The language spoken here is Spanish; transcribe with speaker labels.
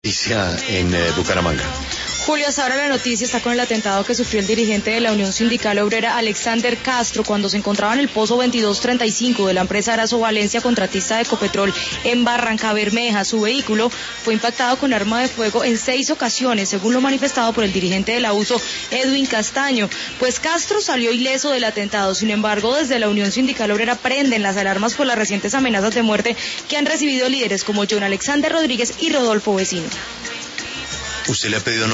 Speaker 1: Noticia en Bucaramanga.
Speaker 2: Julio, hasta ahora la noticia está con el atentado que sufrió el dirigente de la Unión Sindical Obrera, Alexander Castro, cuando se encontraba en el pozo 2235 de la empresa Arazo Valencia, contratista de Ecopetrol en Barranca Bermeja. Su vehículo fue impactado con arma de fuego en 6 ocasiones, según lo manifestado por el dirigente del AUSO, Edwin Castaño. Pues Castro salió ileso del atentado. Sin embargo, desde la Unión Sindical Obrera prenden las alarmas por las recientes amenazas de muerte que han recibido líderes como John Alexander Rodríguez y Rodolfo Vecino.
Speaker 1: ¿Usted le ha pedido